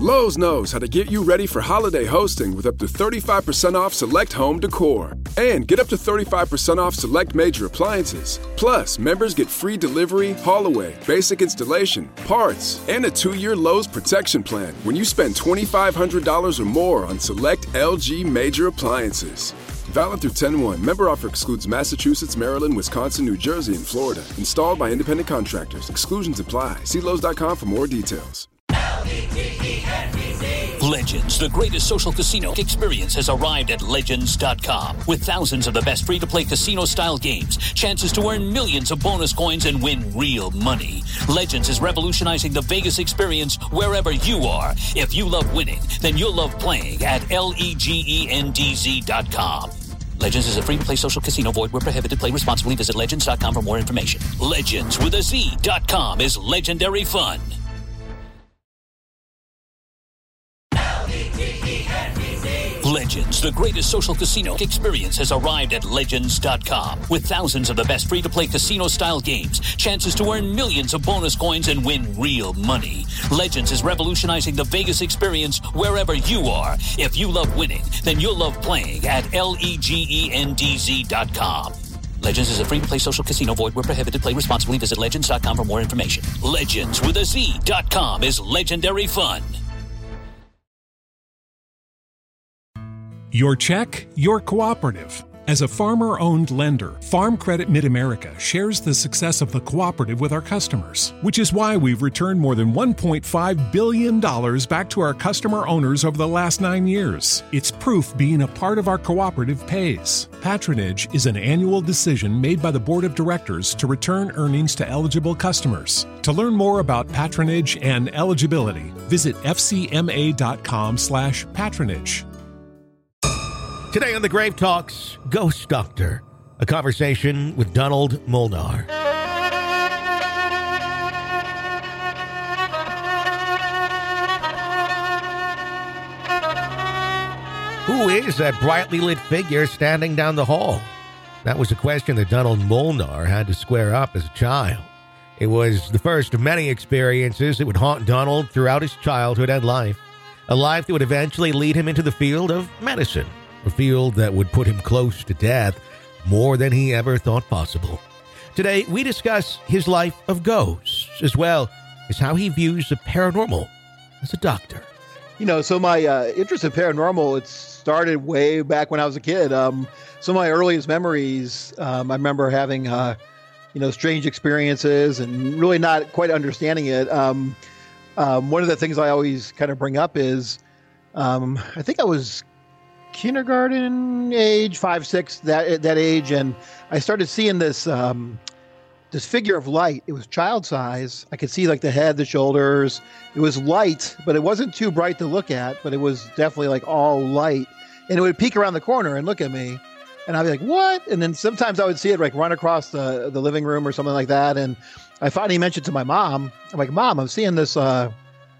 Lowe's knows how to get you ready for holiday hosting with up to 35% off select home decor. And get up to 35% off select major appliances. Plus, members get free delivery, haul away, basic installation, parts, and a 2-year Lowe's protection plan when you spend $2,500 or more on select LG major appliances. Valid through 10/1. Member offer excludes Massachusetts, Maryland, Wisconsin, New Jersey, and Florida. Installed by independent contractors. Exclusions apply. See Lowe's.com for more details. Legends, the greatest social casino experience, has arrived at Legends.com. With thousands of the best free-to-play casino-style games, chances to earn millions of bonus coins and win real money. Legends is revolutionizing the Vegas experience wherever you are. If you love winning, then you'll love playing at LEGENDZ.com. Legends is a free-to-play social casino. Void where prohibited. Play responsibly. Visit Legends.com for more information. Legends with a Z.com is legendary fun. Legends, the greatest social casino experience, has arrived at Legends.com. With thousands of the best free-to-play casino-style games, chances to earn millions of bonus coins and win real money. Legends is revolutionizing the Vegas experience wherever you are. If you love winning, then you'll love playing at LEGENDZ.com. Legends is a free-to-play social casino. Void where prohibited. Play responsibly. Visit Legends.com for more information. Legends with a Z.com is legendary fun. Your check, your cooperative. As a farmer-owned lender, Farm Credit Mid-America shares the success of the cooperative with our customers, which is why we've returned more than $1.5 billion back to our customer owners over the last 9 years. It's proof being a part of our cooperative pays. Patronage is an annual decision made by the Board of Directors to return earnings to eligible customers. To learn more about patronage and eligibility, visit fcma.com/patronage. Today on the Grave Talks, Ghost Doctor, a conversation with Donald Molnar. Who is that brightly lit figure standing down the hall? That was a question that Donald Molnar had to square up as a child. It was the first of many experiences that would haunt Donald throughout his childhood and life, a life that would eventually lead him into the field of medicine. A field that would put him close to death more than he ever thought possible. Today, we discuss his life of ghosts, as well as how he views the paranormal as a doctor. You know, so my interest in paranormal, it started way back when I was a kid. Some of my earliest memories, I remember having, strange experiences and really not quite understanding it. One of the things I always kind of bring up is, I think I was kindergarten age, 5, 6, that age, and I started seeing this this figure of light. It was child size. I could see like the head, the shoulders. It was light, but it wasn't too bright to look at, but it was definitely like all light. And it would peek around the corner and look at me, and I'd be like, what? And then sometimes I would see it like run across the living room or something like that. And I finally mentioned to my mom, I'm like, Mom, I'm seeing this like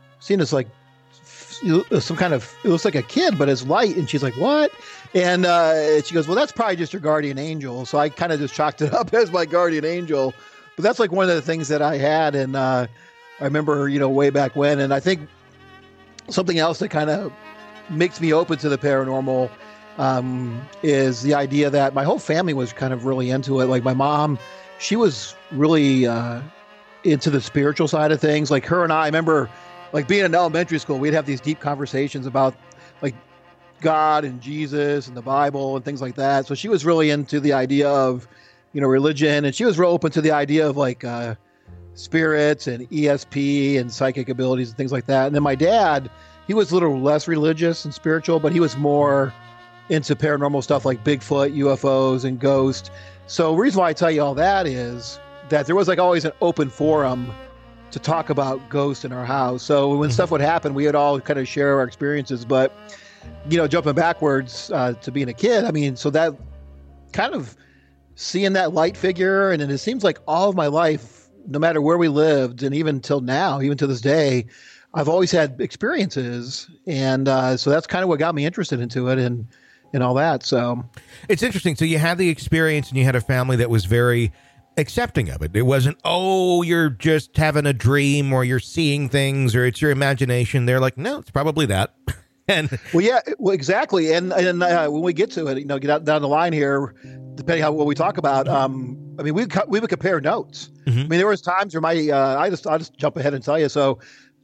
some kind of, it looks like a kid, but it's light. And she's like, what? And she goes, well, that's probably just your guardian angel. So I kind of just chalked it up as my guardian angel. But that's like one of the things that I had. And I remember, way back when. And I think something else that kind of makes me open to the paranormal is the idea that my whole family was kind of really into it. Like my mom, she was really into the spiritual side of things. Like her and I remember, like being in elementary school, we'd have these deep conversations about like God and Jesus and the Bible and things like that. So she was really into the idea of, religion, and she was real open to the idea of like spirits and ESP and psychic abilities and things like that. And then my dad, he was a little less religious and spiritual, but he was more into paranormal stuff like Bigfoot, UFOs, and ghosts. So the reason why I tell you all that is that there was like always an open forum to talk about ghosts in our house. So when stuff would happen, we would all kind of share our experiences. But, jumping backwards to being a kid, so that kind of seeing that light figure, and it seems like all of my life, no matter where we lived, and even till now, even to this day, I've always had experiences. And so that's kind of what got me interested into it and all that. So it's interesting. So you had the experience and you had a family that was very accepting of it. It wasn't, oh, you're just having a dream or you're seeing things or it's your imagination. They're like, no, it's probably that. And well, exactly. And when we get to it, get down the line here, depending on what we talk about, I mean, we would compare notes. Mm-hmm. I mean, there was times where I'll just jump ahead and tell you. So,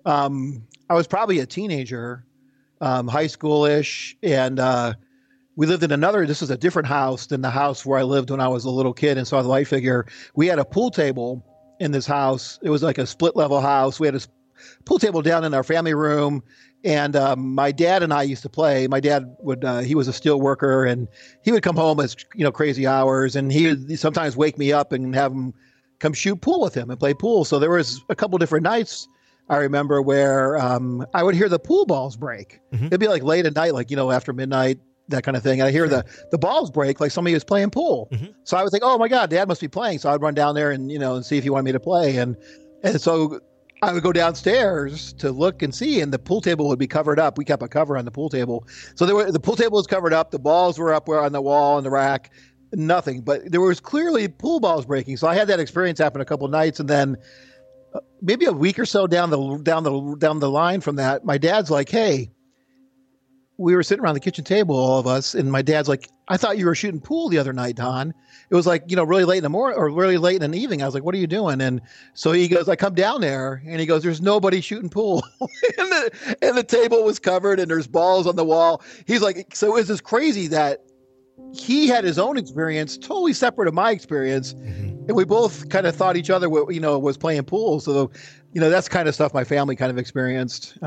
I was probably a teenager, high school-ish, and we lived in this is a different house than the house where I lived when I was a little kid and saw the light figure. We had a pool table in this house. It was like a split-level house. We had a pool table down in our family room. And my dad and I used to play. My dad he was a steel worker, and he would come home as crazy hours, and he would sometimes wake me up and have him come shoot pool with him and play pool. So there was a couple different nights I remember where I would hear the pool balls break. Mm-hmm. It'd be like late at night, like after midnight, that kind of thing. And I hear the balls break like somebody was playing pool. Mm-hmm. So I would think, oh my God, Dad must be playing. So I'd run down there and and see if he wanted me to play. And so I would go downstairs to look and see, and the pool table would be covered up. We kept a cover on the pool table. So the pool table was covered up. The balls were up on the wall and the rack, nothing. But there was clearly pool balls breaking. So I had that experience happen a couple of nights. And then maybe a week or so down the line from that, my dad's like, hey, we were sitting around the kitchen table, all of us. And my dad's like, I thought you were shooting pool the other night, Don. It was like, really late in the morning or really late in the evening. I was like, what are you doing? And so he goes, I come down there and he goes, there's nobody shooting pool. and the table was covered and there's balls on the wall. He's like, so it was this crazy that he had his own experience, totally separate of my experience. Mm-hmm. And we both kind of thought each other, was playing pool. So, that's kind of stuff my family kind of experienced.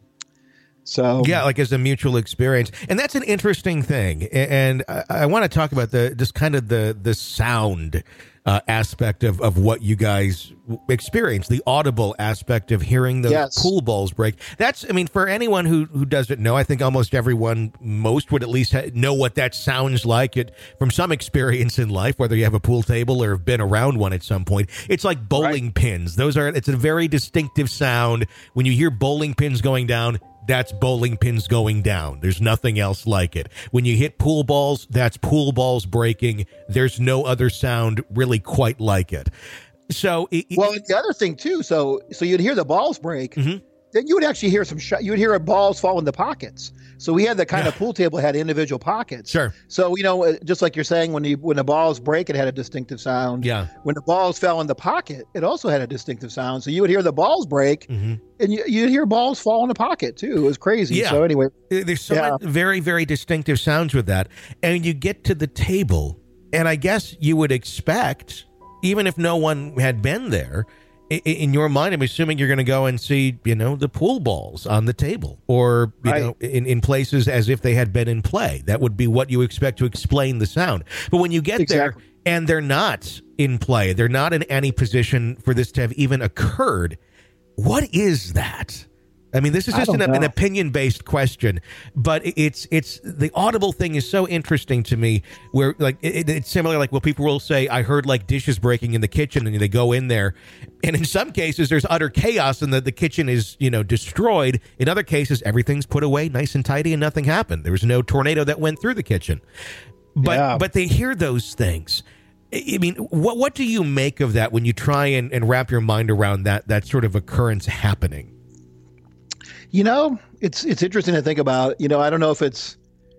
So yeah, like as a mutual experience. And that's an interesting thing. And I want to talk about the sound aspect of what you guys experience, the audible aspect of hearing those pool balls break. That's, for anyone who doesn't know, I think almost everyone, most would at least know what that sounds like from some experience in life, whether you have a pool table or have been around one at some point. It's like bowling pins. It's a very distinctive sound. When you hear bowling pins going down, that's bowling pins going down. There's nothing else like it. When you hit pool balls, that's pool balls breaking. There's no other sound really quite like it. So, the other thing too. So you'd hear the balls break. Mm-hmm. Then you would actually hear you would hear balls fall into pockets. So we had the kind of pool table that had individual pockets. Sure. So, just like you're saying, when the balls break, it had a distinctive sound. Yeah. When the balls fell in the pocket, it also had a distinctive sound. So you would hear the balls break, mm-hmm. and you'd hear balls fall in the pocket too. It was crazy. Yeah. So anyway. There's so many very, very distinctive sounds with that. And you get to the table, and I guess you would expect, even if no one had been there, in your mind, I'm assuming you're going to go and see, the pool balls on the table or, in places as if they had been in play. That would be what you expect to explain the sound. But when you get there and they're not in play, they're not in any position for this to have even occurred, what is that? This is just an opinion-based question, but it's the audible thing is so interesting to me. Where it's similar, people will say, "I heard dishes breaking in the kitchen," and they go in there, and in some cases there's utter chaos and the kitchen is destroyed. In other cases, everything's put away nice and tidy and nothing happened. There was no tornado that went through the kitchen, but they hear those things. What do you make of that when you try and wrap your mind around that sort of occurrence happening? It's interesting to think about. I don't know if is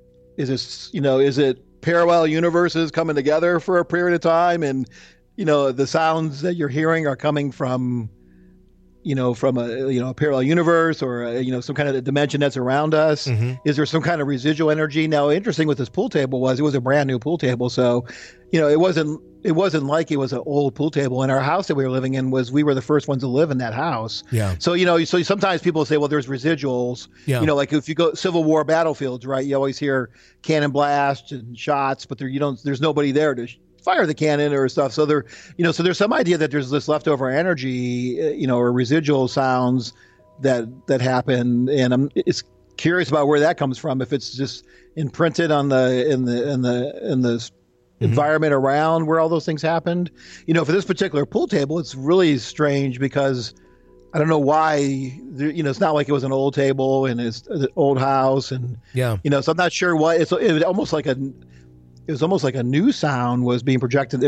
it parallel universes coming together for a period of time, and the sounds that you're hearing are coming from a parallel universe or some kind of dimension that's around us. Mm-hmm. Is there some kind of residual energy? Now, interesting with this pool table it was a brand new pool table, so it wasn't like it was an old pool table. And our house that we were living in we were the first ones to live in that house. Yeah. So so sometimes people say, well, there's residuals. Yeah. Like if you go Civil War battlefields, right? You always hear cannon blasts and shots, but there's nobody there to fire the cannon or stuff. So so there's some idea that there's this leftover energy, or residual sounds that happen. And I'm curious about where that comes from. If it's just imprinted in the environment around where all those things happened. For this particular pool table, it's really strange because I don't know why, it's not like it was an old table and it's an old house. And, so I'm not sure what it was almost like a new sound was being projected.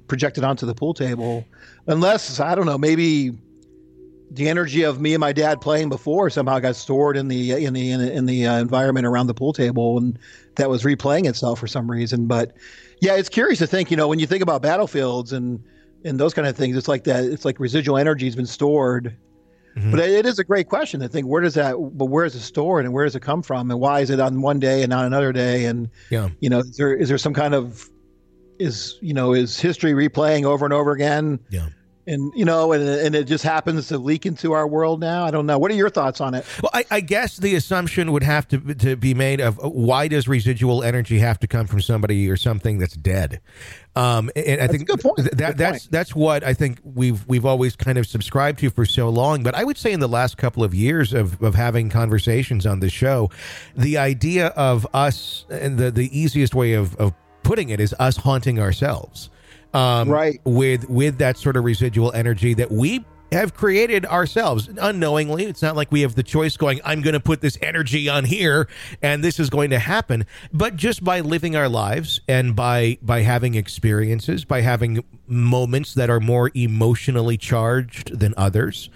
projected onto the pool table, unless, I don't know, maybe the energy of me and my dad playing before somehow got stored in the environment around the pool table, and that was replaying itself for some reason. But yeah, it's curious to think, when you think about battlefields and those kind of things, it's like that. It's like residual energy has been stored. Mm-hmm. But it is a great question to think, where is it stored and where does it come from, and why is it on one day and not another day? And is there some kind of is history replaying over and over again? Yeah. And and it just happens to leak into our world now. I don't know. What are your thoughts on it? Well, I guess the assumption would have to be made of, why does residual energy have to come from somebody or something that's dead? And I think a good point. That's what I think we've always kind of subscribed to for so long. But I would say in the last couple of years of having conversations on the show, the idea of us, and the easiest way of putting it is us haunting ourselves. Right. With that sort of residual energy that we have created ourselves unknowingly. It's not like we have the choice going, I'm going to put this energy on here and this is going to happen. But just by living our lives and by having experiences, by having moments that are more emotionally charged than others,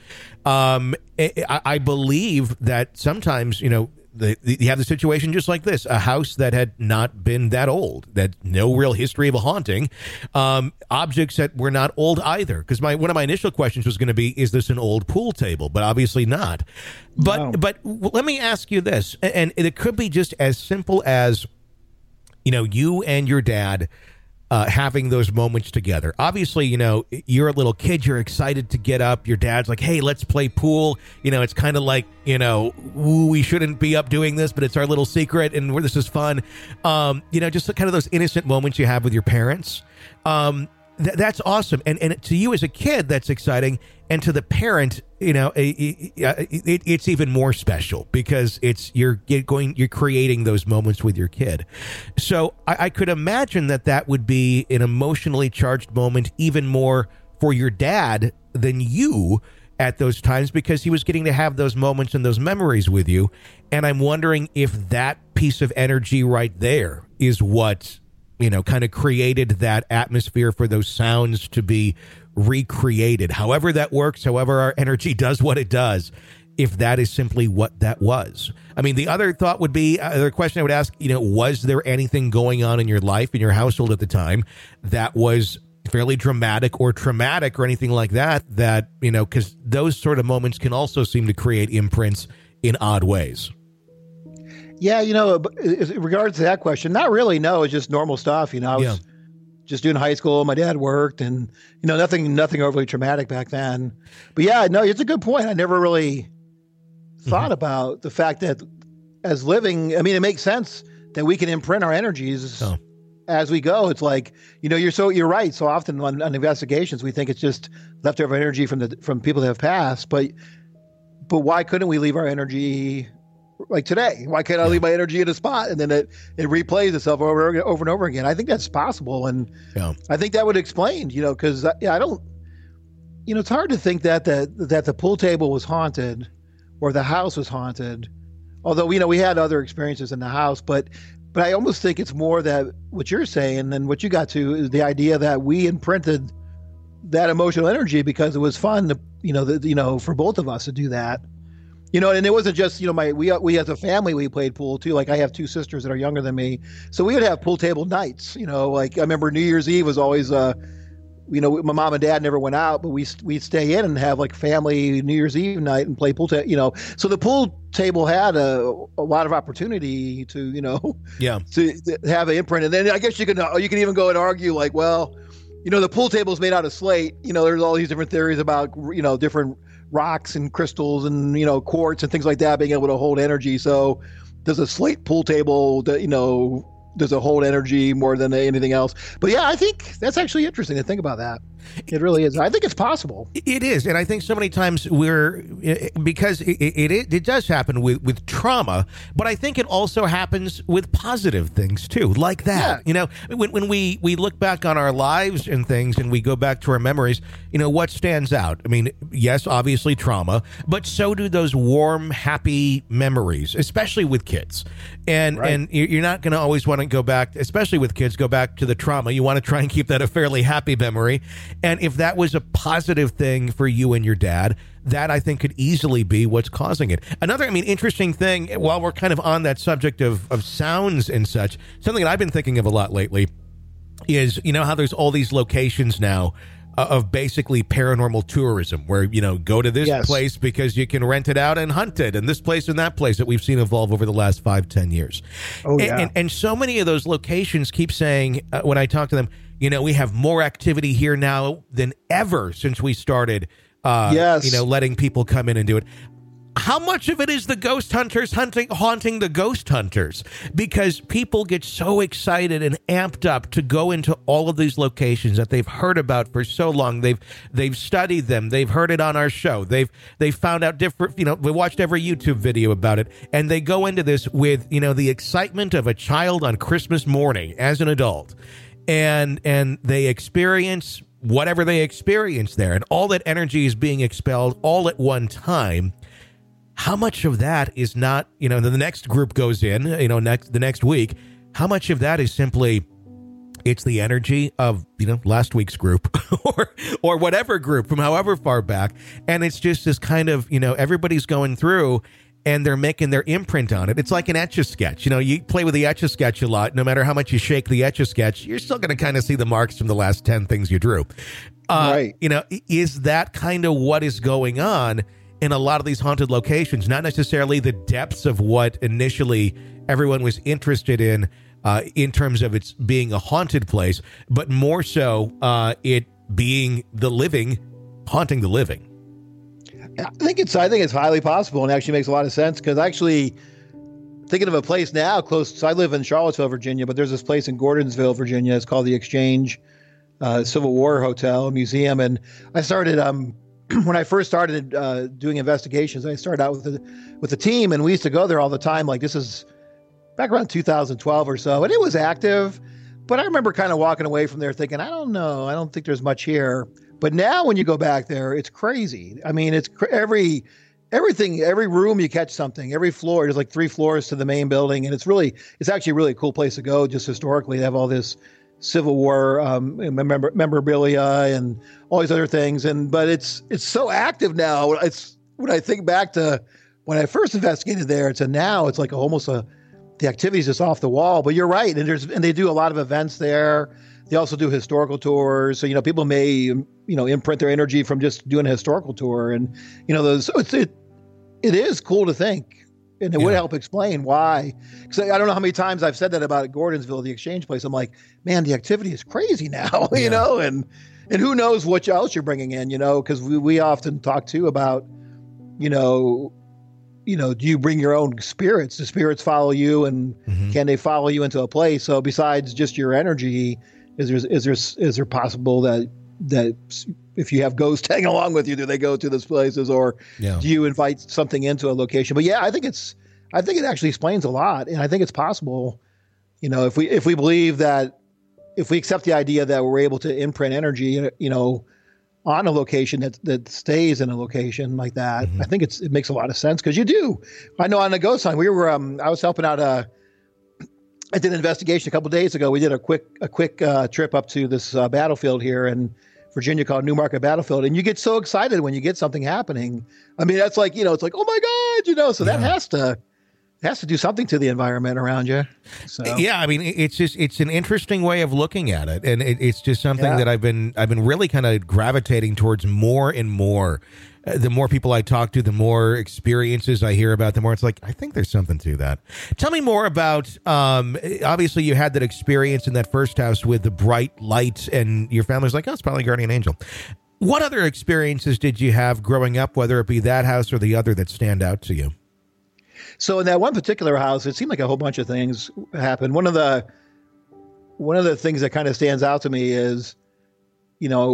I believe that sometimes, you have the situation just like this, a house that had not been that old, that no real history of a haunting, objects that were not old either. Because one of my initial questions was going to be, is this an old pool table? But obviously not. But let me ask you this, and it could be just as simple as, you and your dad having those moments together. Obviously, you're a little kid, you're excited to get up. Your dad's like, hey, let's play pool. It's kind of like, we shouldn't be up doing this, but it's our little secret and this is fun. Just kind of those innocent moments you have with your parents. That's awesome. And to you as a kid, that's exciting. And to the parent, it's even more special because you're creating those moments with your kid. So I could imagine that would be an emotionally charged moment, even more for your dad than you at those times, because he was getting to have those moments and those memories with you. And I'm wondering if that piece of energy right there is what, kind of created that atmosphere for those sounds to be recreated. However that works, however our energy does what it does, if that is simply what that was. I mean, the other thought would be, the question I would ask, was there anything going on in your life, in your household at the time, that was fairly dramatic or traumatic or anything like that, because those sort of moments can also seem to create imprints in odd ways. Yeah, in regards to that question, not really. No, it's just normal stuff. I was just doing high school. My dad worked, and nothing overly traumatic back then. But yeah, no, it's a good point. I never really thought about the fact that as living, it makes sense that we can imprint our energies as we go. It's like, you're right. So often on investigations, we think it's just leftover energy from people that have passed. But why couldn't we leave our energy like today? Why can't I leave my energy in a spot and then it replays itself over and over again? I think that's possible. And I think that would explain, because I don't, it's hard to think that the pool table was haunted or the house was haunted. Although, we had other experiences in the house, but I almost think it's more that what you're saying and what you got to is the idea that we imprinted that emotional energy because it was fun to, for both of us to do that. And it wasn't just, we as a family, we played pool too. Like I have two sisters that are younger than me. So we would have pool table nights, like I remember New Year's Eve was always, my mom and dad never went out, but we'd stay in and have like family New Year's Eve night and play pool table, so the pool table had a lot of opportunity to, to have an imprint. And then I guess you can even go and argue like, well, the pool table is made out of slate. There's all these different theories about, different rocks and crystals and, quartz and things like that being able to hold energy. So does a slate pool table that, does it hold energy more than anything else? But yeah, I think that's actually interesting to think about that. It really is. I think it's possible. It is, and I think so many times because it does happen with trauma, but I think it also happens with positive things too, like that. Yeah. You know, when we look back on our lives and things, and we go back to our memories, you know, what stands out? I mean, yes, obviously trauma, but so do those warm, happy memories, especially with kids. And you're not going to always want to go back, especially with kids, go back to the trauma. You want to try and keep that a fairly happy memory. And if that was a positive thing for you and your dad, that I think could easily be what's causing it. Another, interesting thing, while we're kind of on that subject of sounds and such, something that I've been thinking of a lot lately is, you know how there's all these locations now of basically paranormal tourism where, you know, go to this place because you can rent it out and hunt it, and this place and that place that we've seen evolve over the last 5-10 years. And so many of those locations keep saying, when I talk to them, you know, we have more activity here now than ever since we started, you know, letting people come in and do it. How much of it is the ghost hunters haunting the ghost hunters? Because people get so excited and amped up to go into all of these locations that they've heard about for so long. They've studied them. They've heard it on our show. They've found out different, you know, we watched every YouTube video about it, and they go into this with, you know, the excitement of a child on Christmas morning as an adult. And they experience whatever they experience there, and all that energy is being expelled all at one time. How much of that is not, you know, the next group goes in, you know, the next week, how much of that is simply, it's the energy of, you know, last week's group or whatever group from however far back. And it's just this kind of, you know, everybody's going through and they're making their imprint on it. It's like an Etch-a-Sketch. You know, you play with the Etch-a-Sketch a lot. No matter how much you shake the Etch-a-Sketch, you're still going to kind of see the marks from the last 10 things you drew. Right. You know, is that kind of what is going on in a lot of these haunted locations? Not necessarily the depths of what initially everyone was interested in terms of its being a haunted place, but more so it being the living haunting the living. I think it's highly possible, and actually makes a lot of sense, because actually thinking of a place now close. So I live in Charlottesville, Virginia, but there's this place in Gordonsville, Virginia. It's called the Exchange Civil War Hotel Museum, and I started when I first started doing investigations. I started out with the team, and we used to go there all the time. Like, this is back around 2012 or so, and it was active. But I remember kind of walking away from there thinking, I don't know, I don't think there's much here. But now when you go back there, it's crazy. I mean, it's everything, every room you catch something, every floor. There's like 3 floors to the main building, and it's actually a really cool place to go. Just historically, they have all this Civil War memorabilia and all these other things. But it's so active now. It's when I think back to when I first investigated there to now, it's like the activity's just off the wall. But you're right, and they do a lot of events there. They also do historical tours. So, you know, people may, you know, imprint their energy from just doing a historical tour. And, you know, so it is cool to think. And it would help explain why. Because I don't know how many times I've said that about Gordonsville, the Exchange place. I'm like, man, the activity is crazy now, you know, and who knows what else you're bringing in, you know, because we often talk too about, you know, do you bring your own spirits? Do spirits follow you, and can they follow you into a place? So besides just your energy, is there possible that if you have ghosts tagging along with you, do they go to those places, or do you invite something into a location? But I think it actually explains a lot, and I think it's possible. You know, if we believe that, if we accept the idea that we're able to imprint energy, you know, on a location that stays in a location like that, I think it makes a lot of sense, because you do. I know on the ghost hunt, we were I was helping out I did an investigation a couple of days ago. We did a quick trip up to this battlefield here in Virginia called Newmarket Battlefield, and you get so excited when you get something happening. I mean, that's like, you know, it's like, oh my God, you know. So that has to do something to the environment around you. So yeah, I mean, it's an interesting way of looking at it, and it's just something that I've been really kind of gravitating towards more and more. The more people I talk to, the more experiences I hear about, the more it's like, I think there's something to that. Tell me more about, obviously you had that experience in that first house with the bright lights, and your family's like, oh, it's probably Guardian Angel. What other experiences did you have growing up, whether it be that house or the other, that stand out to you? So in that one particular house, it seemed like a whole bunch of things happened. One of the things that kind of stands out to me is, you know,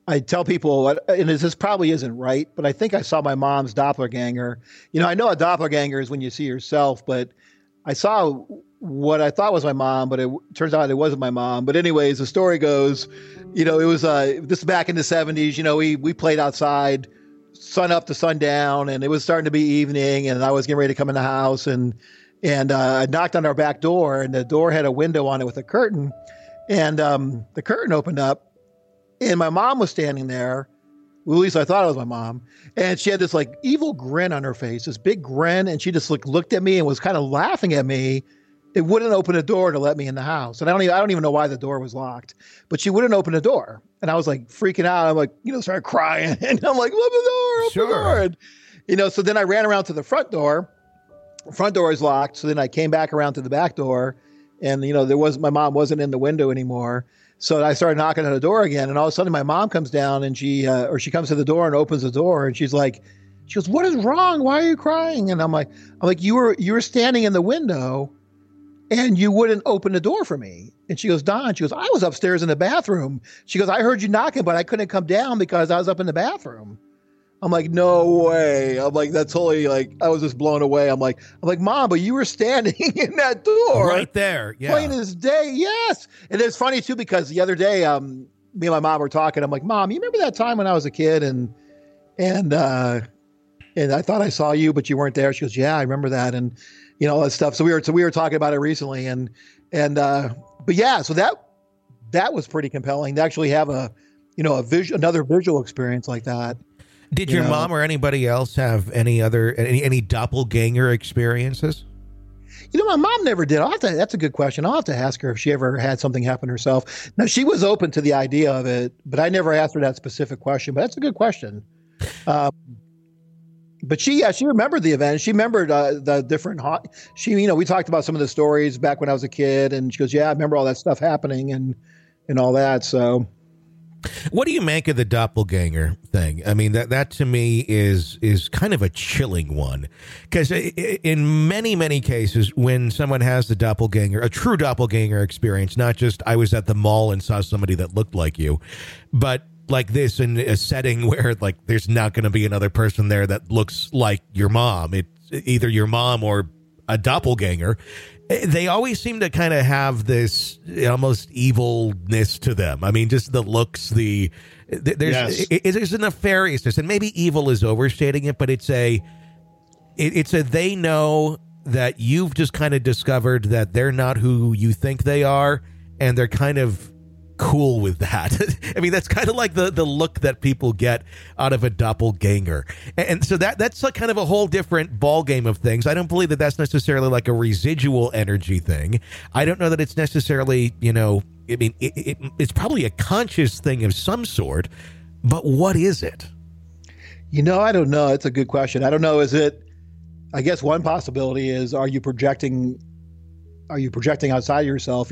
I tell people, and this probably isn't right, but I think I saw my mom's doppelganger. I know a doppelganger is when you see yourself, but I saw what I thought was my mom, but it turns out it wasn't my mom. But anyways, the story goes, it was this is back in the 70s. We played outside, sun up to sundown, and it was starting to be evening, and I was getting ready to come in the house, and I knocked on our back door, and the door had a window on it with a curtain, and the curtain opened up. And my mom was standing there. Well, at least I thought it was my mom. And she had this like evil grin on her face, this big grin. And she just looked at me and was kind of laughing at me. It wouldn't open a door to let me in the house. And I don't even know why the door was locked, but she wouldn't open the door. And I was like freaking out. I'm like, started crying. And I'm like, open the door, open the door. So then I ran around to the front door. The front door is locked. So then I came back around to the back door, and, my mom wasn't in the window anymore. So I started knocking on the door again, and all of a sudden my mom comes down, and she comes to the door and opens the door, and she goes, "What is wrong? Why are you crying?" And I'm like, you were standing in the window, and you wouldn't open the door for me. And she goes, "Don," she goes, "I was upstairs in the bathroom." She goes, "I heard you knocking, but I couldn't come down because I was up in the bathroom." I'm like, "No way." I'm like, that's totally I was just blown away. I'm like, "Mom, but you were standing in that door right there, yeah, plain as day." Yes. And it's funny too, because the other day, me and my mom were talking. I'm like, "Mom, you remember that time when I was a kid and I thought I saw you, but you weren't there?" She goes, "Yeah, I remember that." And all that stuff. So we were talking about it recently, but yeah, so that was pretty compelling to actually have another visual experience like that. Did your mom or anybody else have any doppelganger experiences? My mom never did. That's a good question. I'll have to ask her if she ever had something happen herself. Now, she was open to the idea of it, but I never asked her that specific question. But that's a good question. But she remembered the event. She remembered the different we talked about some of the stories back when I was a kid, and she goes, "Yeah, I remember all that stuff happening and all that." So. What do you make of the doppelganger thing? I mean, that to me is kind of a chilling one, because in many, many cases, when someone has the doppelganger, a true doppelganger experience, not just I was at the mall and saw somebody that looked like you, but like this in a setting where there's not going to be another person there that looks like your mom. It's either your mom or a doppelganger. They always seem to kind of have this almost evilness to them. I mean, just the looks, there's a nefariousness, and maybe evil is overstating it, but it's a they know that you've just kind of discovered that they're not who you think they are, and they're kind of cool with that. I mean, that's kind of like the look that people get out of a doppelganger. And so that's a kind of a whole different ball game of things. I don't believe that that's necessarily like a residual energy thing. I don't know that it's necessarily, I mean, it's probably a conscious thing of some sort, but what is it? I don't know. It's a good question. I don't know. I guess one possibility is, are you projecting outside of yourself?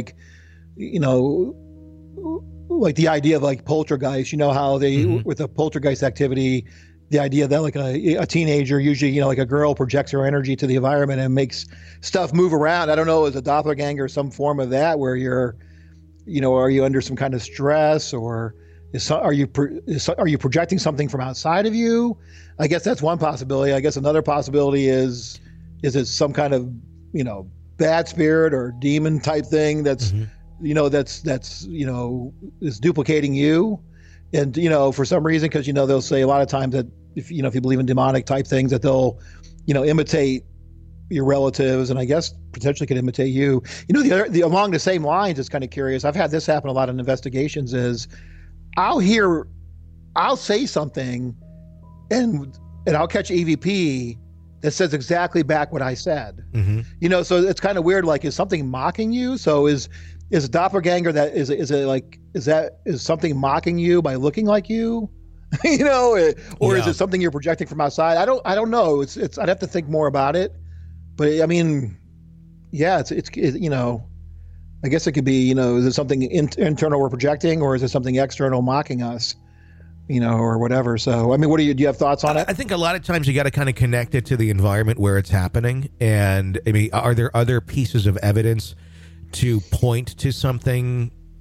Like the idea of like poltergeist, how they, with the poltergeist activity, the idea that like a teenager, usually, like a girl projects her energy to the environment and makes stuff move around. I don't know, is a doppelganger some form of that where you're, are you under some kind of stress, or are you projecting something from outside of you? I guess that's one possibility. I guess another possibility is it some kind of, bad spirit or demon type thing that's, that's is duplicating you. And, for some reason, because, they'll say a lot of times that if you believe in demonic type things, that they'll, imitate your relatives, and I guess potentially could imitate you. Along the same lines, it's kind of curious. I've had this happen a lot in investigations is I'll say something and I'll catch EVP that says exactly back what I said. So it's kind of weird. Like, is something mocking you? So is a doppelganger is something mocking you by looking like you, or is it something you're projecting from outside? I don't know. It's I'd have to think more about it, but I mean, yeah, it's I guess it could be, is it something internal we're projecting, or is it something external mocking us, or whatever. So, I mean, do you have thoughts on it? I think a lot of times you got to kind of connect it to the environment where it's happening. And I mean, are there other pieces of evidence to point to something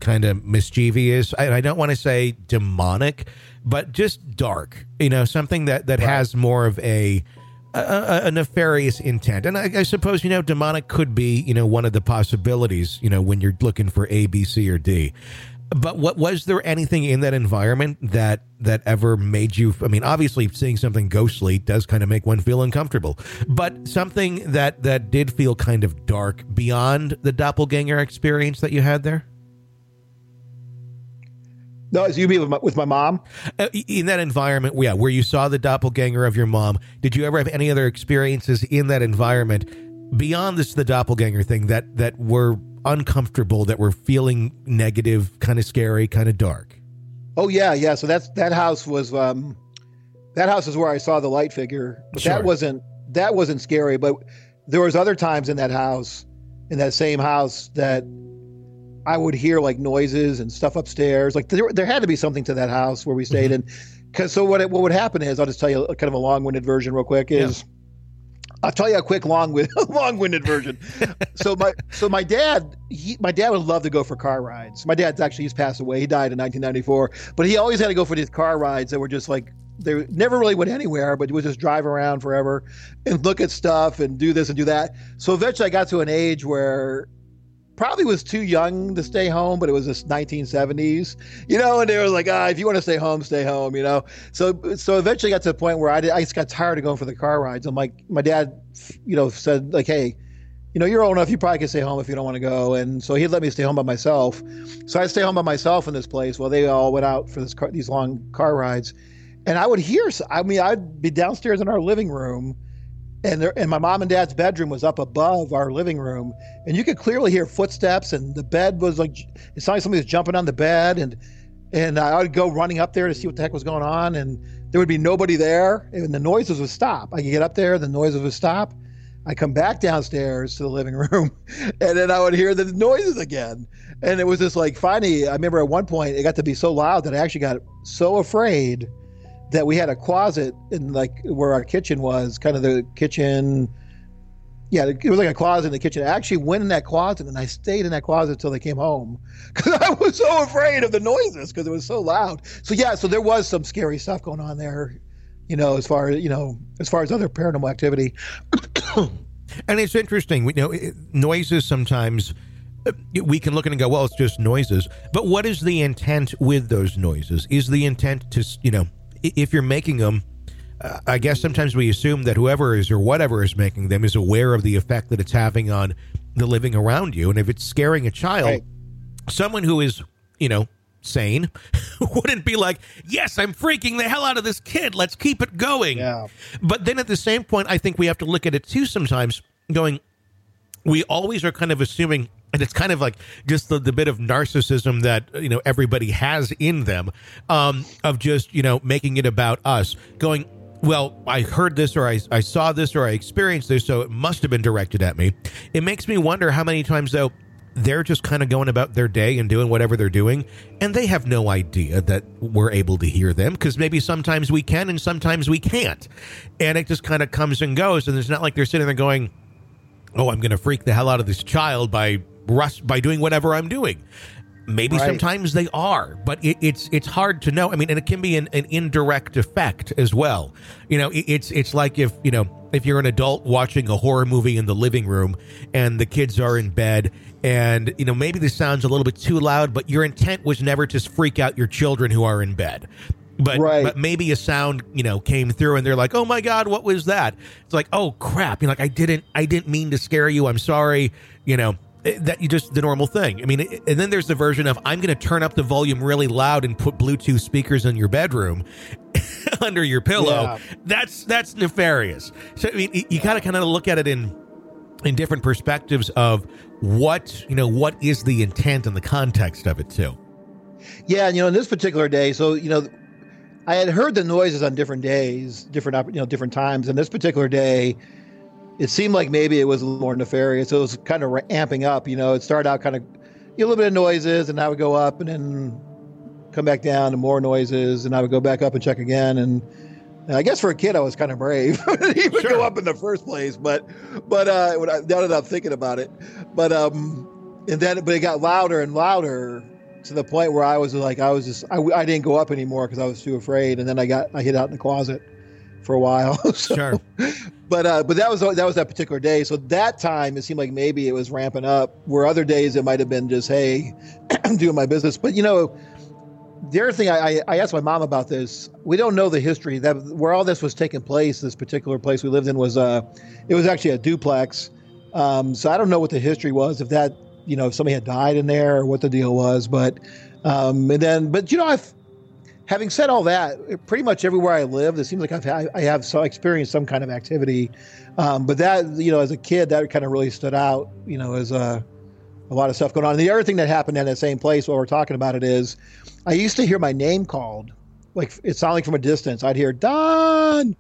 kind of mischievous. I don't want to say demonic, but just dark. Something that has more of a nefarious intent. And I suppose, demonic could be, one of the possibilities, when you're looking for A, B, C, or D. But was there anything in that environment that ever made you, obviously seeing something ghostly does kind of make one feel uncomfortable, but something that did feel kind of dark beyond the doppelganger experience that you had there? No, you mean with my mom? In that environment, yeah, where you saw the doppelganger of your mom, did you ever have any other experiences in that environment beyond the doppelganger thing that were uncomfortable, that were feeling negative, kind of scary, kind of dark? Oh yeah. So that house was that house is where I saw the light figure, but Sure. that wasn't scary. But there was other times in that same house, that I would hear like noises and stuff upstairs. Like there had to be something to that house where we stayed in. So what would happen is, I'll just tell you kind of a long-winded version real quick is. Yeah. I'll tell you a quick long-winded version. So my dad would love to go for car rides. My dad's he's passed away. He died in 1994, but he always had to go for these car rides that were just like, they never really went anywhere, but he would just drive around forever and look at stuff and do this and do that. So eventually I got to an age where probably was too young to stay home, but it was this 1970s, and they were like, if you want to stay home, stay home, So eventually got to the point where I just got tired of going for the car rides. I'm like, my dad, said like, hey, you're old enough, you probably can stay home if you don't want to go. And so he'd let me stay home by myself. So I'd stay home by myself in this place while they all went out for these long car rides. And I would hear, I'd be downstairs in our living room, and my mom and dad's bedroom was up above our living room, and you could clearly hear footsteps, and the bed was like, it sounded like somebody was jumping on the bed, and I would go running up there to see what the heck was going on, and there would be nobody there, and the noises would stop. I could get up there, the noises would stop. I come back downstairs to the living room, and then I would hear the noises again. And it was just like, finally, I remember at one point it got to be so loud that I actually got so afraid that we had a closet in like where our kitchen was, kind of the kitchen. Yeah, it was like a closet in the kitchen. I actually went in that closet and I stayed in that closet until they came home because I was so afraid of the noises because it was so loud. So yeah, so there was some scary stuff going on there, as far as other paranormal activity. And it's interesting, noises sometimes we can look at it and go, well, it's just noises. But what is the intent with those noises? Is the intent to, if you're making them, I guess sometimes we assume that whoever is or whatever is making them is aware of the effect that it's having on the living around you. And if it's scaring a child, right, someone who is, sane wouldn't be like, yes, I'm freaking the hell out of this kid. Let's keep it going. Yeah. But then at the same point, I think we have to look at it too sometimes going, we always are kind of assuming, and it's kind of like just the bit of narcissism that, everybody has in them, of just, making it about us, going, well, I heard this, or I saw this, or I experienced this, so it must have been directed at me. It makes me wonder how many times, though, they're just kind of going about their day and doing whatever they're doing, and they have no idea that we're able to hear them, because maybe sometimes we can and sometimes we can't. And it just kind of comes and goes, and it's not like they're sitting there going, oh, I'm going to freak the hell out of this child by doing whatever I'm doing. Maybe right. Sometimes they are, but it's hard to know. I mean, and it can be an indirect effect as well. It's like if you're an adult watching a horror movie in the living room and the kids are in bed and, maybe this sounds a little bit too loud, but your intent was never to freak out your children who are in bed. But, right. But maybe a sound, came through and they're like, oh my God, what was that? It's like, oh crap. I didn't mean to scare you. I'm sorry. That you just the normal thing. I mean, and then there's the version of I'm going to turn up the volume really loud and put Bluetooth speakers in your bedroom under your pillow. Yeah. That's nefarious. So I mean, you gotta kind of look at it in different perspectives of what is the intent and the context of it too. Yeah, in this particular day, so I had heard the noises on different days, different times, and this particular day, it seemed like maybe it was a little more nefarious. It was kind of amping up, It started out kind of a little bit of noises, and I would go up and then come back down to more noises, and I would go back up and check again. And I guess for a kid, I was kind of brave to even go up in the first place. But now that I'm thinking about it, but it got louder and louder to the point where I didn't go up anymore because I was too afraid. And then I hid out in the closet for a while. So, Sure. But that was that particular day. So that time it seemed like maybe it was ramping up, where other days it might have been just, hey, I'm doing my business. But the other thing, I asked my mom about this. We don't know the history that where all this was taking place. This particular place we lived in was it was actually a duplex. So I don't know what the history was, if that, if somebody had died in there or what the deal was. But having said all that, pretty much everywhere I lived, it seems like I have experienced some kind of activity. But that, as a kid, that kind of really stood out, as a lot of stuff going on. And the other thing that happened in that same place while we're talking about it is I used to hear my name called, like it sounded like from a distance. I'd hear Don,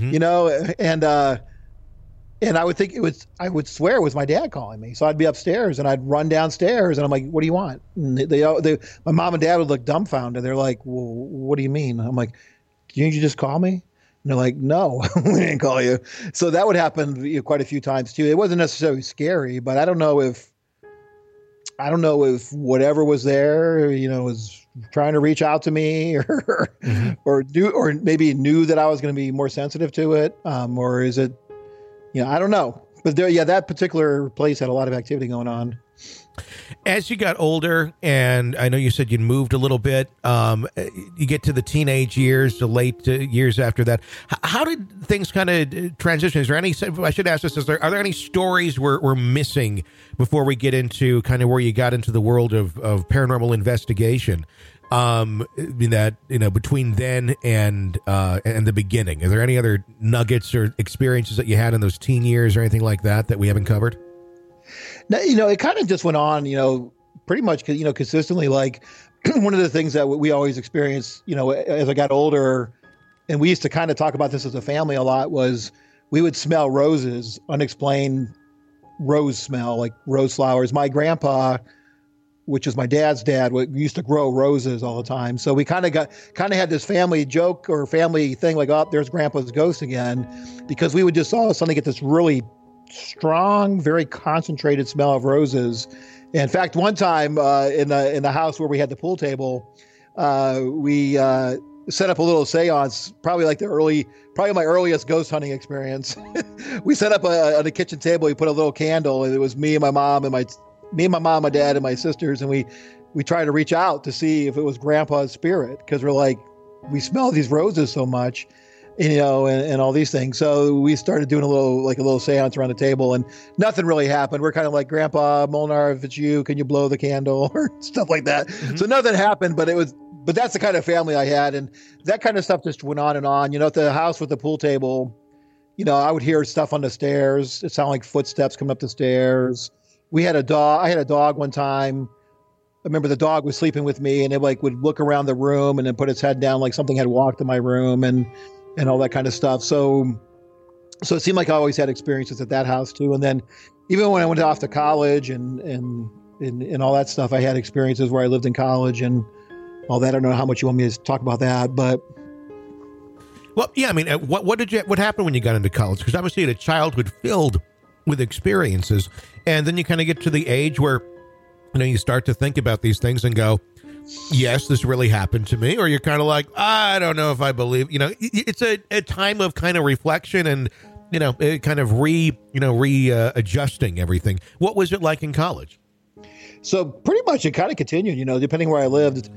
and I would think I would swear it was my dad calling me. So I'd be upstairs and I'd run downstairs and I'm like, what do you want? And my mom and dad would look dumbfounded. They're like, well, what do you mean? I'm like, didn't you just call me? And they're like, no, we didn't call you. So that would happen quite a few times too. It wasn't necessarily scary, but I don't know if whatever was there, was trying to reach out to me or maybe knew that I was going to be more sensitive to it. Or is it, I don't know. But that particular place had a lot of activity going on. As you got older, and I know you said you moved a little bit, you get to the teenage years, the late years after that. How did things kind of transition? Is there any, I should ask this, are there any stories we're missing before we get into kind of where you got into the world of paranormal investigation? That, between then and the beginning, are there any other nuggets or experiences that you had in those teen years or anything like that we haven't covered? No, it kind of just went on, pretty much, consistently. Like one of the things that we always experienced, as I got older, and we used to kind of talk about this as a family a lot, was we would smell roses, unexplained rose smell, like rose flowers. My grandpa, which is my dad's dad, used to grow roses all the time. So we kind of had this family joke or family thing, like, oh, there's Grandpa's ghost again, because we would just all of a sudden get this really strong, very concentrated smell of roses. In fact, one time in the house where we had the pool table, we set up a little seance, probably my earliest ghost hunting experience. We set up on the kitchen table, we put a little candle, and it was me and my mom, my dad, and my sisters, and we tried to reach out to see if it was Grandpa's spirit, because we're like, we smell these roses so much. And all these things. So we started doing a little seance around the table, and nothing really happened. We're kind of like, Grandpa Molnar, if it's you, can you blow the candle or stuff like that? Mm-hmm. So nothing happened, but that's the kind of family I had. And that kind of stuff just went on and on. At the house with the pool table, I would hear stuff on the stairs. It sounded like footsteps coming up the stairs. We had a dog. I had a dog one time. I remember the dog was sleeping with me, and it would look around the room and then put its head down like something had walked in my room and all that kind of stuff. So it seemed like I always had experiences at that house too. And then even when I went off to college and all that stuff, I had experiences where I lived in college and all that. I don't know how much you want me to talk about that, but. Well, yeah, I mean, what happened when you got into college? Because obviously you had a childhood filled with experiences, and then you kind of get to the age where, you start to think about these things and go, yes, this really happened to me. Or you're kind of like, I don't know if I believe, it's a time of kind of reflection and, kind of readjusting everything. What was it like in college? So pretty much it kind of continued, depending where I lived.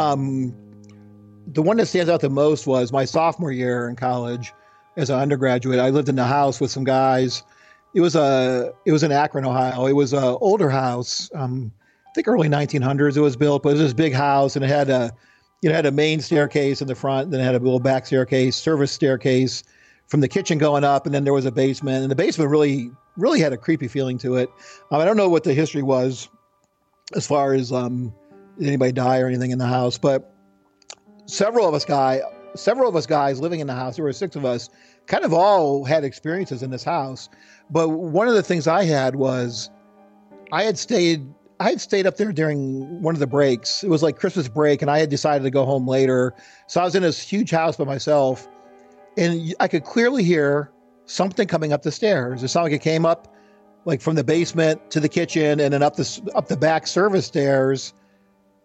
The one that stands out the most was my sophomore year in college as an undergraduate. I lived in the house with some guys. It was in Akron, Ohio. It was an older house. I think early 1900s it was built, but it was this big house, and it had a main staircase in the front, then it had a little back staircase, service staircase from the kitchen going up, and then there was a basement, and the basement really, really had a creepy feeling to it. I don't know what the history was as far as did anybody die or anything in the house, but several of us guys living in the house, there were 6 of us, kind of all had experiences in this house. But one of the things I had was I had stayed up there during one of the breaks. It was like Christmas break, and I had decided to go home later. So I was in this huge house by myself, and I could clearly hear something coming up the stairs. It sounded like it came up like from the basement to the kitchen and then up the back service stairs.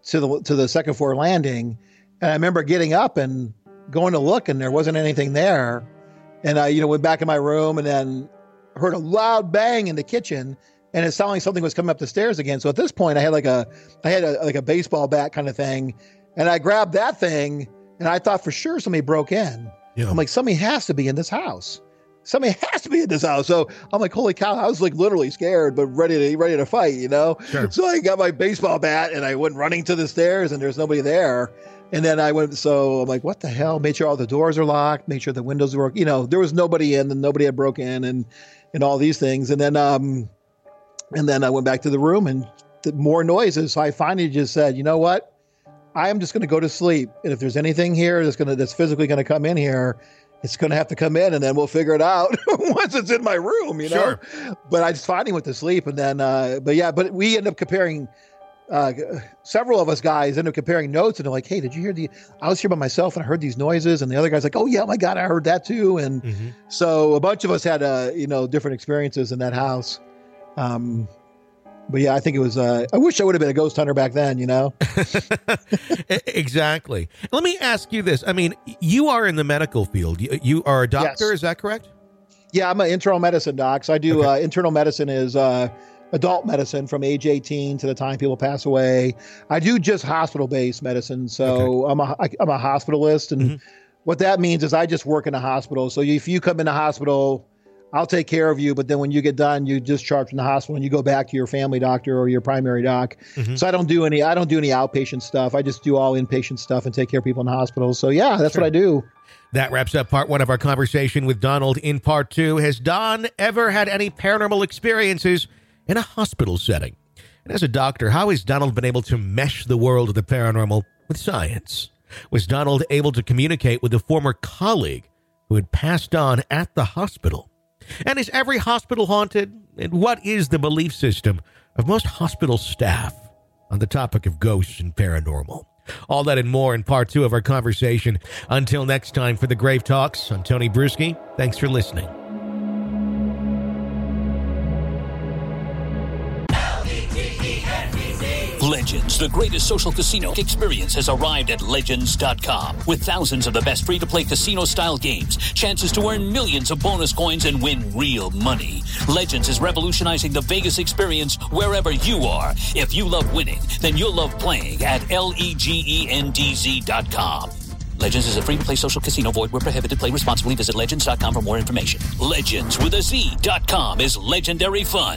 to the second floor landing. And I remember getting up and going to look, and there wasn't anything there. And I, went back in my room and then heard a loud bang in the kitchen, and it sounded like something was coming up the stairs again. So at this point, I had a baseball bat kind of thing, and I grabbed that thing, and I thought for sure somebody broke in. Yeah. I'm like, somebody has to be in this house. Somebody has to be in this house. So I'm like, holy cow! I was like literally scared, but ready to fight. Sure. So I got my baseball bat and I went running to the stairs, and there's nobody there. And then I'm like, what the hell? Made sure all the doors are locked, made sure the windows were, there was nobody in, and nobody had broke in, and all these things. And then I went back to the room, and more noises. So I finally just said, you know what? I am just going to go to sleep. And if there's anything here that's physically going to come in here, it's going to have to come in, and then we'll figure it out once it's in my room, Sure. But I just finally went to sleep, and then, but we ended up comparing. Several of us guys ended up comparing notes, and they're like, hey, did you hear I was here by myself and I heard these noises, and the other guy's like, oh yeah, my God, I heard that too. And so a bunch of us had, different experiences in that house. But yeah, I think it was, I wish I would have been a ghost hunter back then, Exactly. Let me ask you this. I mean, you are in the medical field. You are a doctor, yes. Is that correct? Yeah, I'm an internal medicine doc. So I do, internal medicine is, adult medicine from age 18 to the time people pass away. I do just hospital-based medicine. So I'm a hospitalist. And what that means is I just work in a hospital. So if you come in the hospital, I'll take care of you. But then when you get done, you discharge from the hospital and you go back to your family doctor or your primary doc. So I don't do any outpatient stuff. I just do all inpatient stuff and take care of people in the hospital. So yeah, that's what I do. That wraps up part 1 of our conversation with Donald. In part 2, has Don ever had any paranormal experiences in a hospital setting? And as a doctor, how has Donald been able to mesh the world of the paranormal with science? Was Donald able to communicate with a former colleague who had passed on at the hospital? And is every hospital haunted? And what is the belief system of most hospital staff on the topic of ghosts and paranormal? All that and more in part 2 of our conversation. Until next time, for the Grave Talks, I'm Tony Bruschi. Thanks for listening. Legends, the greatest social casino experience, has arrived at Legends.com. With thousands of the best free-to-play casino-style games, chances to earn millions of bonus coins and win real money. Legends is revolutionizing the Vegas experience wherever you are. If you love winning, then you'll love playing at LEGENDZ.com. Legends is a free-to-play social casino. Void where prohibited. Play responsibly. Visit Legends.com for more information. Legends with a Z.com is legendary fun.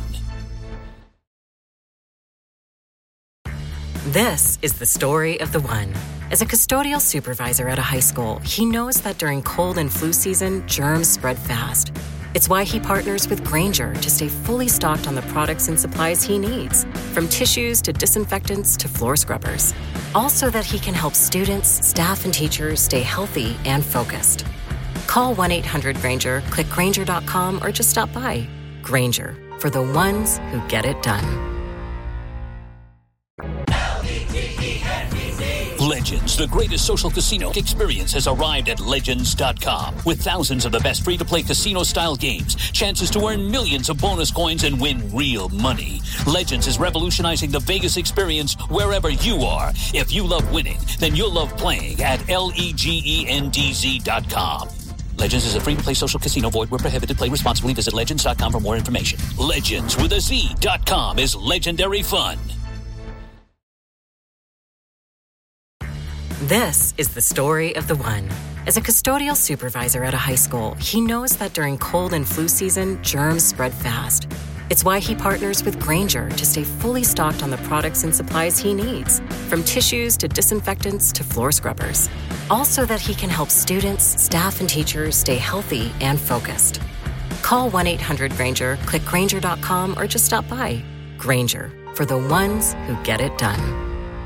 This is the story of the one. As a custodial supervisor at a high school, he knows that during cold and flu season, germs spread fast. It's why he partners with Grainger to stay fully stocked on the products and supplies he needs, from tissues to disinfectants to floor scrubbers. All so that he can help students, staff, and teachers stay healthy and focused. Call 1-800-GRAINGER, click Grainger.com, or just stop by. Grainger, for the ones who get it done. Legends, the greatest social casino experience, has arrived at Legends.com. With thousands of the best free-to-play casino-style games, chances to earn millions of bonus coins and win real money. Legends is revolutionizing the Vegas experience wherever you are. If you love winning, then you'll love playing at LEGENDZ.com. Legends is a free-to-play social casino. Void where prohibited. Play responsibly. Visit Legends.com for more information. Legends with a Z.com is legendary fun. This is the story of the one. As a custodial supervisor at a high school, he knows that during cold and flu season, germs spread fast. It's why he partners with Grainger to stay fully stocked on the products and supplies he needs, from tissues to disinfectants to floor scrubbers. All so that he can help students, staff, and teachers stay healthy and focused. Call 1-800-GRAINGER, click Grainger.com, or just stop by. Grainger, for the ones who get it done.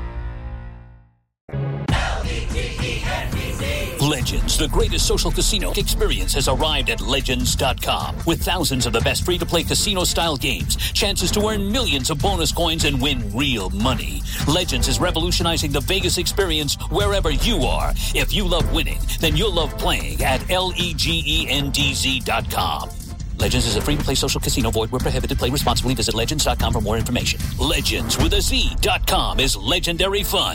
Legends, the greatest social casino experience, has arrived at Legends.com. With thousands of the best free-to-play casino-style games, chances to earn millions of bonus coins and win real money. Legends is revolutionizing the Vegas experience wherever you are. If you love winning, then you'll love playing at LEGENDZ.com. Legends is a free-to-play social casino. Void where prohibited. Play responsibly. Visit Legends.com for more information. Legends with a Z.com is legendary fun.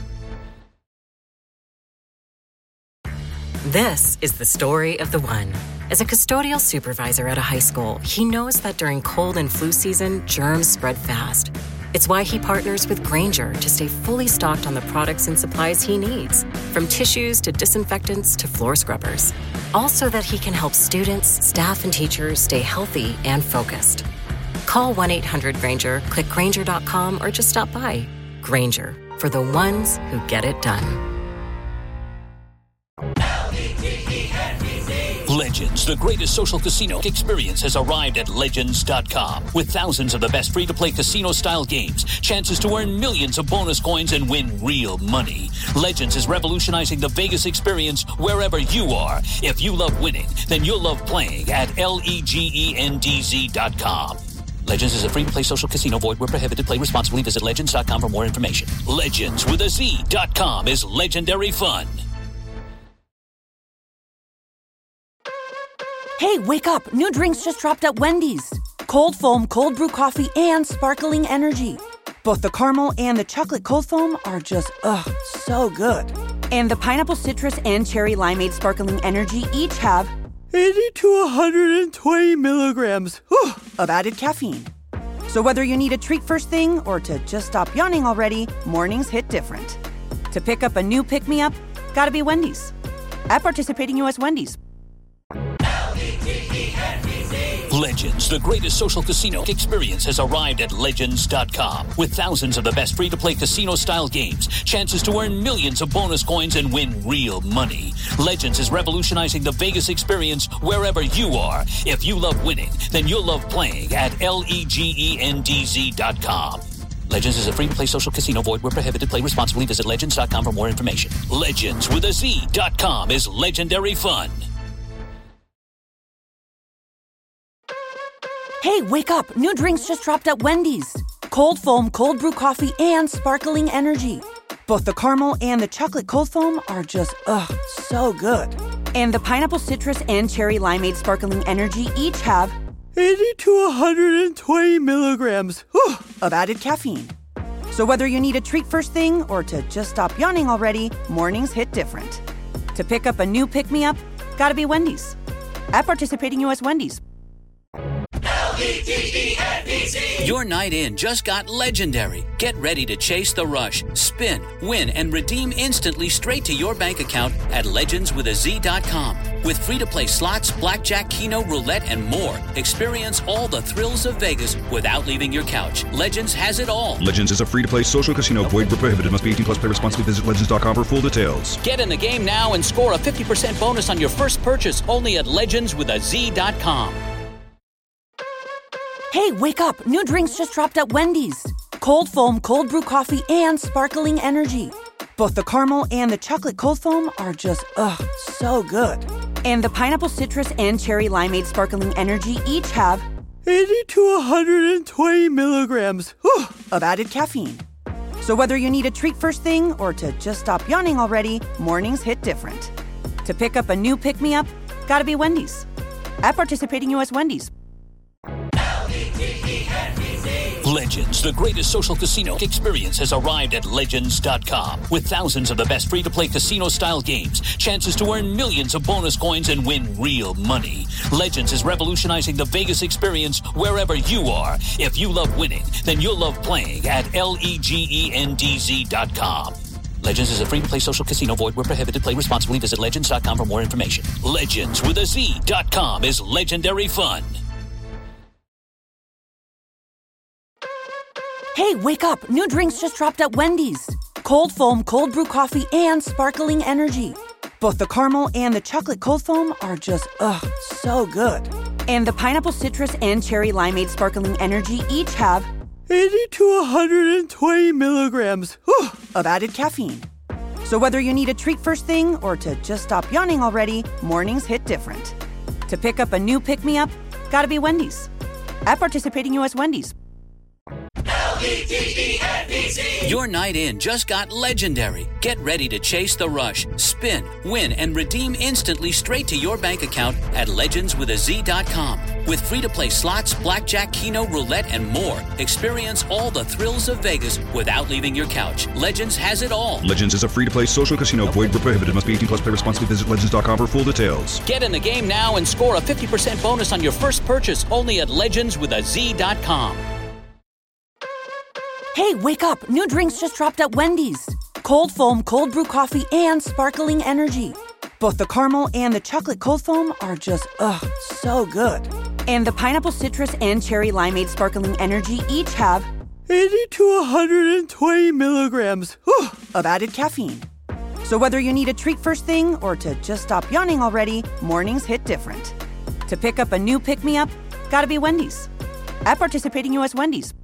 This is the story of the one. As a custodial supervisor at a high school, he knows that during cold and flu season, germs spread fast. It's why he partners with Grainger to stay fully stocked on the products and supplies he needs, from tissues to disinfectants to floor scrubbers. All so that he can help students, staff, and teachers stay healthy and focused. Call 1-800-GRAINGER, click Grainger.com, or just stop by. Grainger, for the ones who get it done. Legends, the greatest social casino experience, has arrived at Legends.com. With thousands of the best free-to-play casino-style games, chances to earn millions of bonus coins and win real money. Legends is revolutionizing the Vegas experience wherever you are. If you love winning, then you'll love playing at LEGENDZ.com. Legends is a free-to-play social casino. Void where prohibited. Play responsibly. Visit Legends.com for more information. Legends with a Z.com is legendary fun. Hey, wake up! New drinks just dropped at Wendy's. Cold foam, cold brew coffee, and sparkling energy. Both the caramel and the chocolate cold foam are just, so good. And the pineapple citrus and cherry limeade sparkling energy each have 80 to 120 milligrams of added caffeine. So whether you need a treat first thing or to just stop yawning already, mornings hit different. To pick up a new pick-me-up, gotta be Wendy's. At participating U.S. Wendy's. Legends, the greatest social casino experience, has arrived at Legends.com. With thousands of the best free-to-play casino-style games, chances to earn millions of bonus coins and win real money. Legends is revolutionizing the Vegas experience wherever you are. If you love winning, then you'll love playing at LEGENDZ.com. Legends is a free-to-play social casino. Void where prohibited. Play responsibly. Visit Legends.com for more information. Legends with a Z.com is legendary fun. Hey, wake up! New drinks just dropped at Wendy's. Cold foam, cold brew coffee, and sparkling energy. Both the caramel and the chocolate cold foam are just, so good. And the pineapple citrus and cherry limeade sparkling energy each have 80 to 120 milligrams of added caffeine. So whether you need a treat first thing or to just stop yawning already, mornings hit different. To pick up a new pick-me-up, gotta be Wendy's. At participating U.S. Wendy's. Your night in just got legendary. Get ready to chase the rush, spin, win, and redeem instantly straight to your bank account at legendswithaz.com. With free-to-play slots, blackjack, keno, roulette, and more, experience all the thrills of Vegas without leaving your couch. Legends has it all. Legends is a free-to-play social casino. Void where prohibited. Must be 18 plus. Play responsibly. Visit legends.com for full details. Get in the game now and score a 50% bonus on your first purchase only at legendswithaz.com. Hey, wake up! New drinks just dropped at Wendy's. Cold foam, cold brew coffee, and sparkling energy. Both the caramel and the chocolate cold foam are just, so good. And the pineapple citrus and cherry limeade sparkling energy each have 80 to 120 milligrams of added caffeine. So whether you need a treat first thing or to just stop yawning already, mornings hit different. To pick up a new pick-me-up, gotta be Wendy's. At participating U.S. Wendy's. Legends, the greatest social casino experience, has arrived at Legends.com. With thousands of the best free-to-play casino-style games, chances to earn millions of bonus coins and win real money. Legends is revolutionizing the Vegas experience wherever you are. If you love winning, then you'll love playing at LEGENDZ.com. Legends is a free-to-play social casino. Void where prohibited. Play responsibly. Visit Legends.com for more information. Legends with a Z.com is legendary fun. Hey, wake up! New drinks just dropped at Wendy's. Cold foam, cold brew coffee, and sparkling energy. Both the caramel and the chocolate cold foam are just, so good. And the pineapple citrus and cherry limeade sparkling energy each have 80 to 120 milligrams of added caffeine. So whether you need a treat first thing or to just stop yawning already, mornings hit different. To pick up a new pick-me-up, gotta be Wendy's. At participating U.S. Wendy's. L-E-G-E-N-D-Z. Your night in just got legendary. Get ready to chase the rush, spin, win, and redeem instantly straight to your bank account at legendswithaz.com. With free-to-play slots, blackjack, keno, roulette, and more. Experience all the thrills of Vegas without leaving your couch. Legends has it all. Legends is a free-to-play social casino. Void where prohibited. Must be 18 plus. Play responsibly. Visit legends.com for full details. Get in the game now and score a 50% bonus on your first purchase only at legendswithaz.com. Hey, wake up. New drinks just dropped at Wendy's. Cold foam, cold brew coffee, and sparkling energy. Both the caramel and the chocolate cold foam are just, so good. And the pineapple citrus and cherry limeade sparkling energy each have 80 to 120 milligrams of added caffeine. So whether you need a treat first thing or to just stop yawning already, mornings hit different. To pick up a new pick-me-up, gotta be Wendy's. At participating U.S. Wendy's.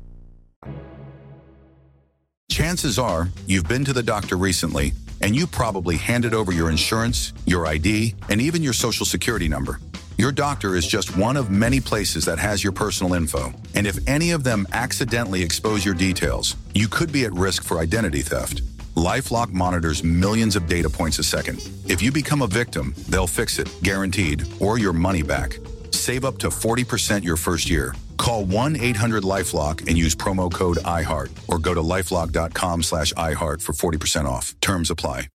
Chances are you've been to the doctor recently, and you probably handed over your insurance, your ID, and even your social security number. Your doctor is just one of many places that has your personal info. And if any of them accidentally expose your details, you could be at risk for identity theft. LifeLock monitors millions of data points a second. If you become a victim, they'll fix it, guaranteed, or your money back. Save up to 40% your first year. Call 1-800-LifeLock and use promo code iHeart or go to LifeLock.com/iHeart for 40% off. Terms apply.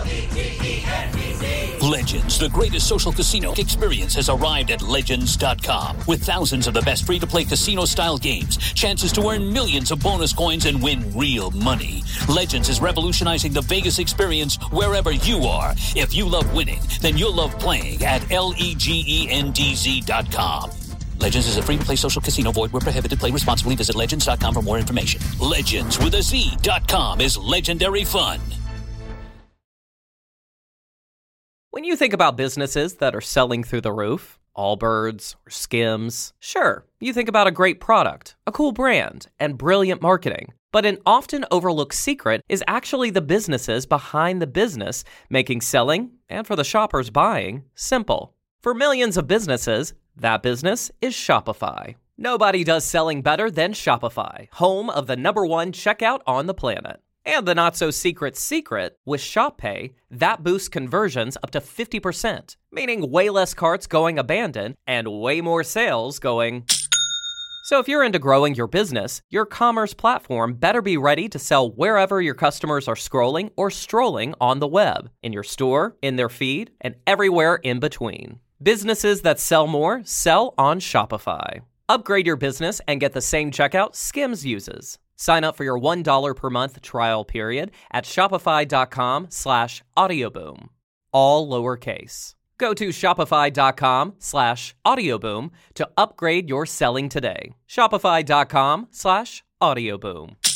Legends, the greatest social casino experience, has arrived at Legends.com. With thousands of the best free-to-play casino-style games, chances to earn millions of bonus coins and win real money. Legends is revolutionizing the Vegas experience wherever you are. If you love winning, then you'll love playing at LEGENDZ.com. Legends is a free-to-play social casino. Void where prohibited. Play responsibly. Visit Legends.com for more information. Legends.com is legendary fun. When you think about businesses that are selling through the roof, Allbirds or Skims, sure, you think about a great product, a cool brand, and brilliant marketing. But an often overlooked secret is actually the businesses behind the business, making selling, and for the shoppers buying, simple. For millions of businesses, that business is Shopify. Nobody does selling better than Shopify, home of the #1 checkout on the planet. And the not-so-secret secret, with ShopPay, that boosts conversions up to 50%, meaning way less carts going abandoned and way more sales going... So if you're into growing your business, your commerce platform better be ready to sell wherever your customers are scrolling or strolling on the web, in your store, in their feed, and everywhere in between. Businesses that sell more sell on Shopify. Upgrade your business and get the same checkout Skims uses. Sign up for your $1 per month trial period at shopify.com/audioboom. All lowercase. Go to shopify.com/audioboom to upgrade your selling today. Shopify.com/audioboom.